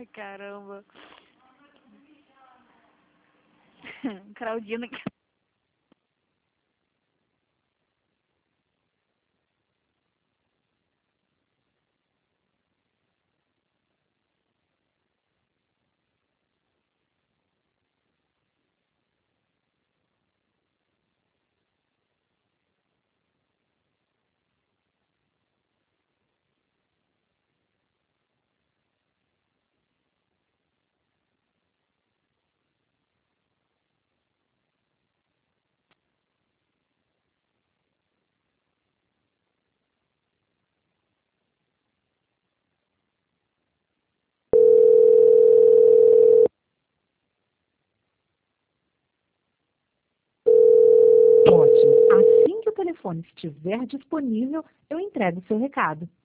Ai, caramba. Claudina. Ótimo. Assim que o telefone estiver disponível, eu entrego o seu recado.